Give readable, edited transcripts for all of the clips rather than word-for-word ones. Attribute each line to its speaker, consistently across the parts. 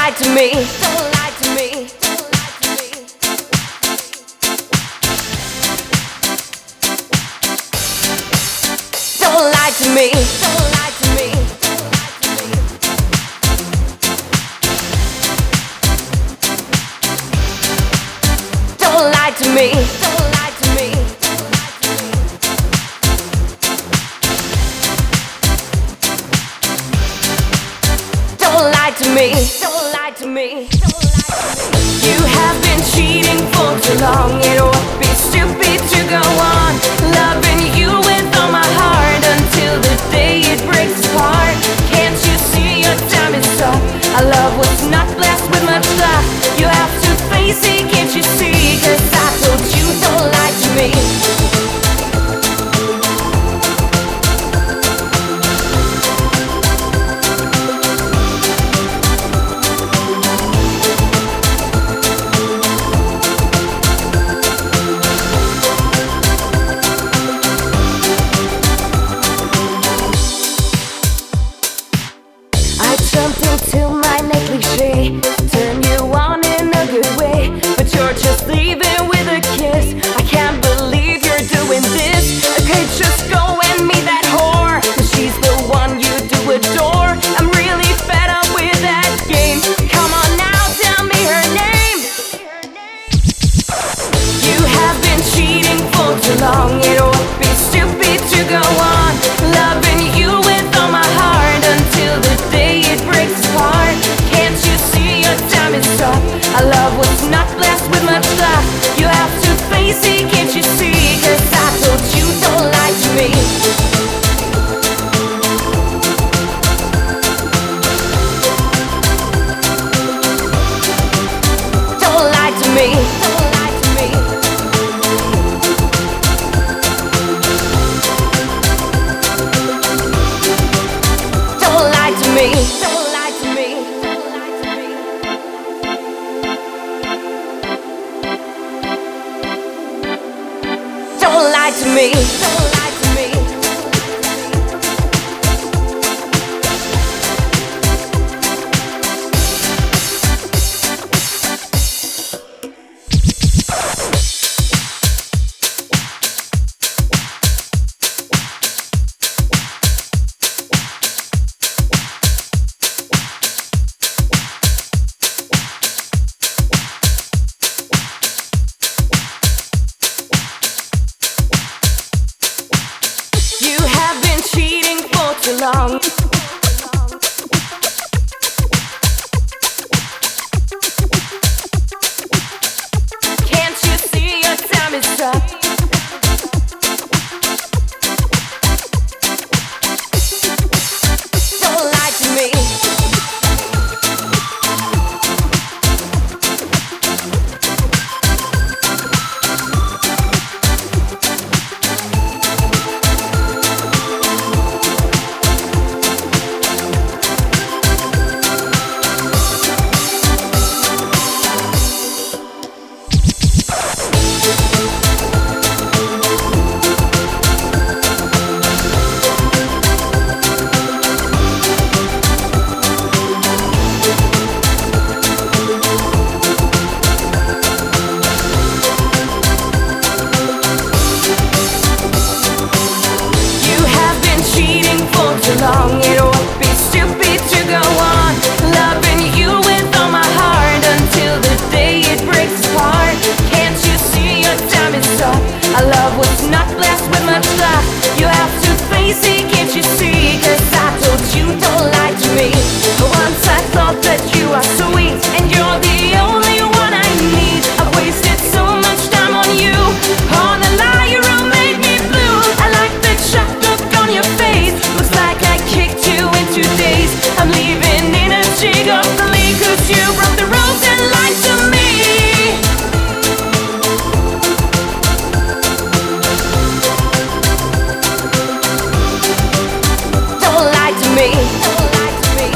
Speaker 1: lie to me. Don't lie to me. Don't lie to me. Don't lie to me. Don't lie to me. Don't lie to me. Don't lie to me. Don't lie to me. You have been cheating for too long. It would be stupid to go on loving you with all my heart until the day it breaks apart. Can't you see your time is up? Our love was not blessed with much luck. You have to face it, can't you see? 'Cause I told you don't lie to me. Jumped into my negligee, turn you on in a good way, but you're just leaving with a kiss. I can't believe you're doing this. I could just go and meet that whore, 'cause she's the one you do adore. I'm really fed up with that game. Come on now, tell me her name. You have been cheating for too long. It would be stupid to go on loving you with all my heart until the day it breaks apart. Can't you see your time is up? Our love was not blessed with much luck. You have to face it, can't you see? 'Cause I told you don't lie to me. Don't lie to me. Don't lie to me. Don't lie to me. Don't lie to me. Don't lie to me. Don't lie to me. You have been cheating for too long. Can't you see your time is up? Don't lie to me. Cheating for too long. It would be stupid to go on loving you with all my heart until the day it breaks apart. Can't you see your time is up? Our love was not blessed with much luck. You have to face it, can't you see? 'Cause I told you don't lie to me. Once I thought that you are sweet and you're the only one I need. I've wasted so much time on you. On the lie you made me blue. I like the shock look on your face. Looks like I kicked you in 2 days. I'm leaving in a jig of the league 'cause you broke the rules and lied to me. Don't lie to me. Don't lie to me.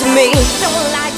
Speaker 1: me. Don't lie